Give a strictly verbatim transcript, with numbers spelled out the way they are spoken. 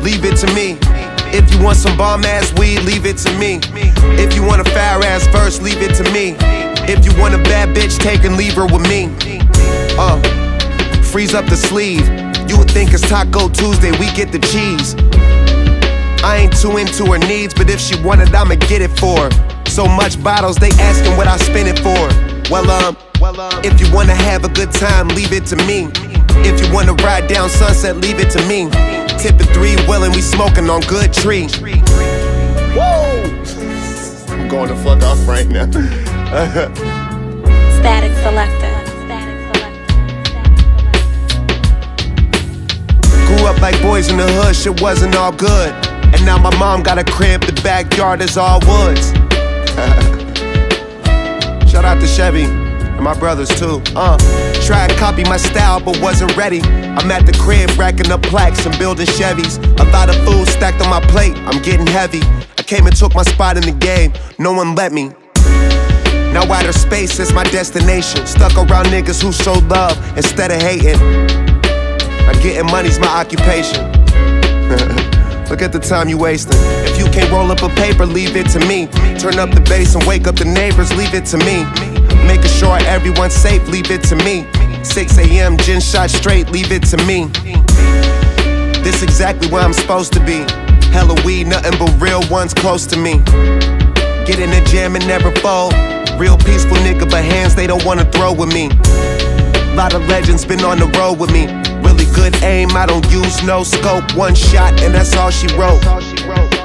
leave it to me. If you want some bomb ass weed, leave it to me. If you want a fire ass verse, leave it to me. If you want a bad bitch taken, leave her with me. Uh, freeze up the sleeve. You would think it's Taco Tuesday, we get the cheese. I ain't too into her needs, but if she want it, I'ma get it for her. So much bottles, they asking what I spend it for. Well, um, if you wanna have a good time, leave it to me. If you wanna ride down Sunset, leave it to me. Tipping three wheelin', we smoking on good tree. Whoa! I'm going the fuck off right now. Static Selector. Grew up like boys in the hood, shit wasn't all good. And now my mom got a crib, the backyard is all woods. Shout out to Chevy, and my brothers too. Uh, tried to copy my style, but wasn't ready. I'm at the crib, racking up plaques and building Chevys. A lot of food stacked on my plate, I'm getting heavy. I came and took my spot in the game, no one let me. Now outer space is my destination. Stuck around niggas who show love instead of hating. Now getting money's my occupation. Look at the time you wasting. If you can't roll up a paper, leave it to me. Turn up the bass and wake up the neighbors, leave it to me. Making sure everyone's safe, leave it to me. six A M, gin shot straight, leave it to me. This exactly where I'm supposed to be. Hella weed, nothing but real ones close to me. Get in the jam and never fold. Real peaceful nigga, but hands they don't wanna throw with me. Lot of legends been on the road with me. Really good aim, I don't use no scope. One shot and that's all she wrote.